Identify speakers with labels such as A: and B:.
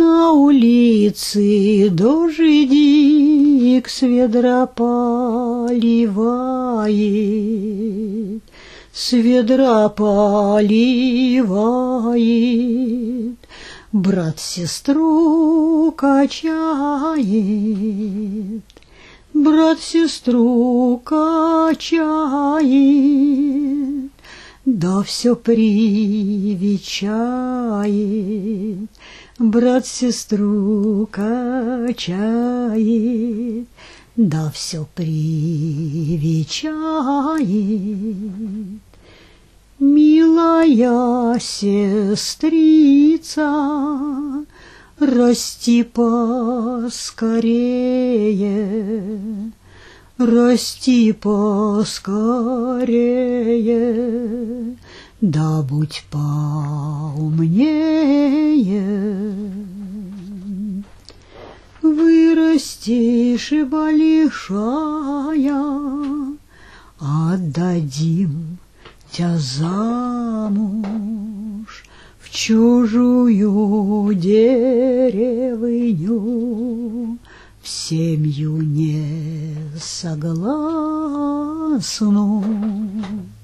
A: На улице дождик с ведра поливает, с ведра поливает, брат сестру качает, брат сестру качает, да все привечает, брат сестру качает, да все привечает. Милая сестрица, расти поскорее, расти поскорее, да будь поумнее. Вырастешь и большая, отдадим тебя замуж в чужую деревню, в семью не согласну.